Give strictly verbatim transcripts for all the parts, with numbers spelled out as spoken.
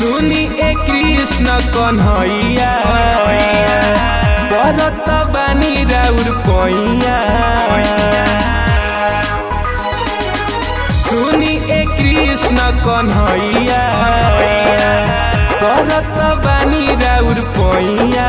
सुनी ए कृष्ण कन्हैया बरत बानी राउर पैया सुनी ए कृष्ण कन्हैया बरत बानी राउर पैया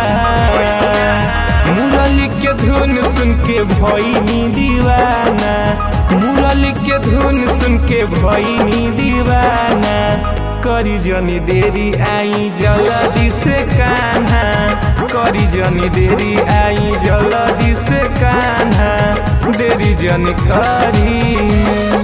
मुरली के धुन सुन के भइनी दीवाना मुरली के धुन सुन के भइनी दीवाना करी जनी देरी आई जल्दी से कान्हा करी जनी देरी आई जल्दी से कान्हा देरी जनी करी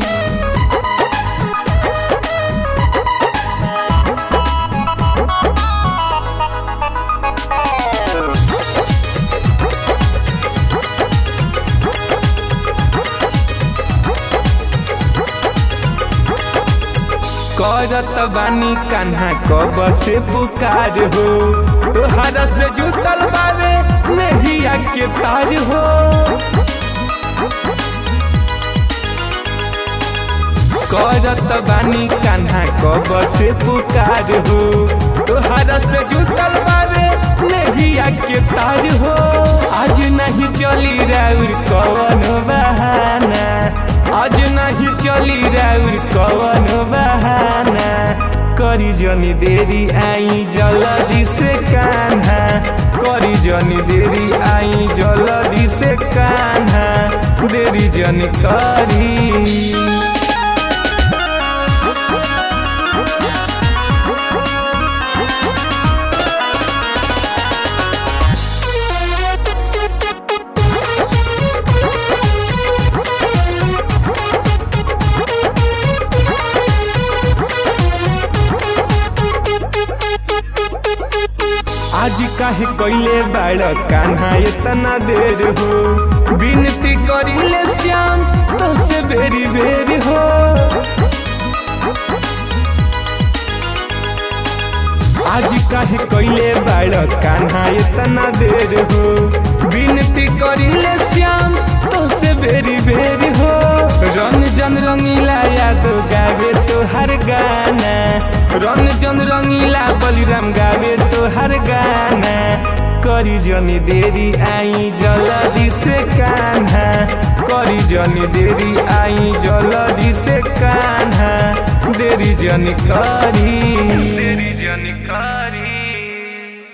करत बानी कान्हा कब से पुकार हो तोहरा से जुटल बारे नहिया के तार हो करत बानी कान्हा कब से पुकार हो तोहरा से जुटल बारे नहिया के तार हो आज नहीं चली राउर कवन बहाना आज नहीं चली राउर कवन बहाना करी जनी देरी आई जल्दी से कान्हा करी जनी देरी आई जल्दी से कान्हा देरी जनी करी आज काहे कइले बाड़ कान्हा इतना देर हो विनती करिले श्याम तो से बेरी बेरी हो आज काहे कइले बाड़ कान्हा इतना देर हो विनती करिले श्याम तो से बेरी बेरी हो रंजन रंगीला याद गावे तो हर गाना रंजन रंगीला बलिराम गावे तो हर गाना करी जनी देरी आई जल्दी से कान्हा करी जनी देरी आई जल्दी से कान्हा देरी जनी करी देरी जनी करी।